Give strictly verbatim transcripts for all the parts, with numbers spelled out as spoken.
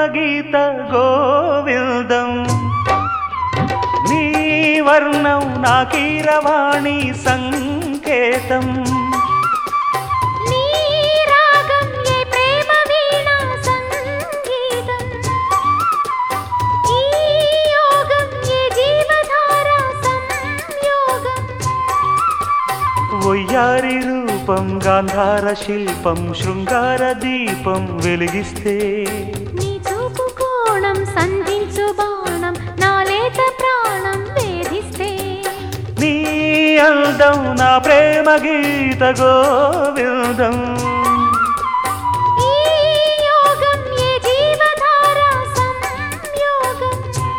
గీత గోవిందం నీ వర్ణం నా కీరవాణి సంకేతం నీ రాగం ఏ ప్రేమ వీణా సంగీతం ఈ యోగం ఏ జీవధార సంయోగం వయ్యారి రూపం గాంధార శిల్పం శృంగార దీపం వెలిగిస్తే నీ చూపు కోణం సంధించు బాణం నా లేత ప్రాణం వేధిస్తే నీ అందం నా ప్రేమ గీత గోవిందం ఈ యోగం ఏ జీవధార సంయోగం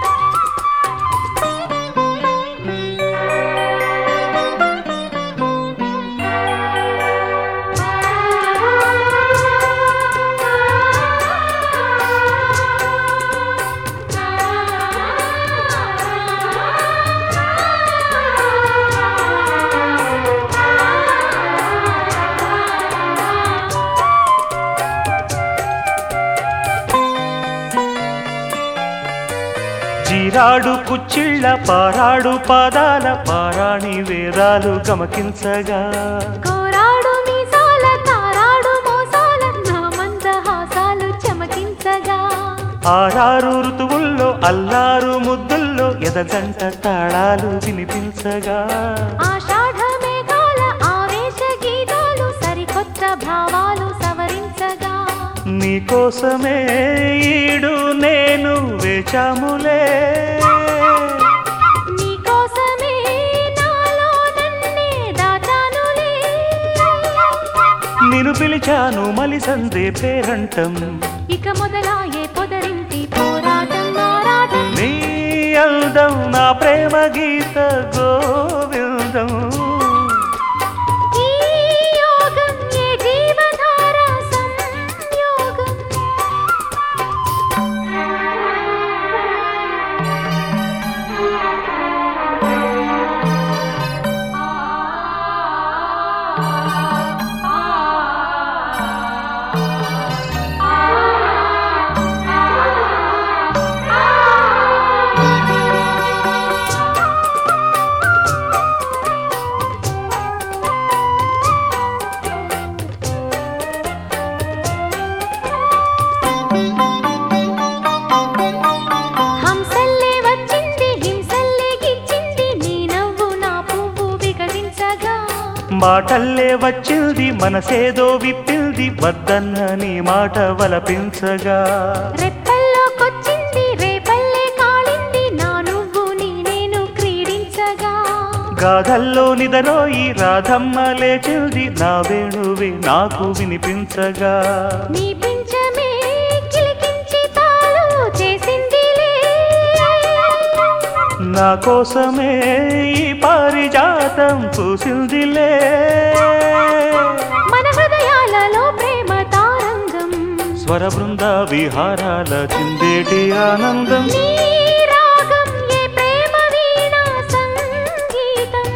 జీరాడు కుచ్చిళ్ళ పారాడు పాదాల పారాణి వేదాలు గమకించగా కోరాడు మీసాల తారాడు మోసాల నా మందహాసాలు చమకించగా ఆరారు ఋతువుల్లో అల్లారు ముద్దుల్లో ఎదగంట తాళాలు వినిపించగా ఆషాఢ మేఘాల ఆవేశ గీతాలు సరికొత్త భావాలు సవరించగా నీకోసమే ఈడు నేను వేచాములే నీకోసమే నాలో నన్నే దాచానులే నిన్ను పిలిచాను మలిసందే పేరంటం ఇక మొదలాయే పొదరింటి పోరాటం నారాటం నీ అందం నా ప్రేమ గీత గోవిందం ఈ యోగం ఏ జీవధార సంయోగం హంసల్లే వచ్చింది హింసల్లే గిచ్చింది నీ నవ్వు నా పువ్వు వికసించగా మాటల్లే వచ్చింది మనసేదో విప్పింది వద్దన్న నీ మాట వలపించగా రెప్పల్లోకొచ్చింది రేపల్లే కాళింది నా నువ్వు నీ నేను క్రీడించగా గాథల్లో నిదరోయి రాధమ్మ లేచింది నా వేణువే నాకు వినిపించగా నీ పించమే కిలికించి తాళు చేసిందిలే నా కోసమే ఈ పారిజాతం పూసిందిలే మన హృదయాలలో ప్రేమ తారంగం స్వర బృంద విహారాల చిందేటి ఆనందం నీ రాగం ఏ ప్రేమ వీణా సంగీతం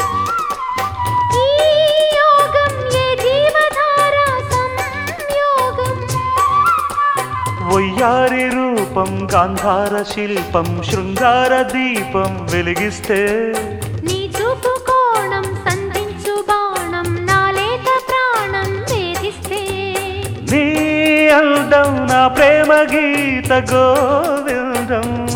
ఈ యోగం ఏ జీవధార సంయోగం వయ్యారి రూపం గాంధార శిల్పం శృంగార దీపం వెలిగిస్తే నీ చూపు కోణం సంధించు బాణం నా లేత ప్రాణం వేధిస్తే నీ అందం నా ప్రేమ గీత గోవిందం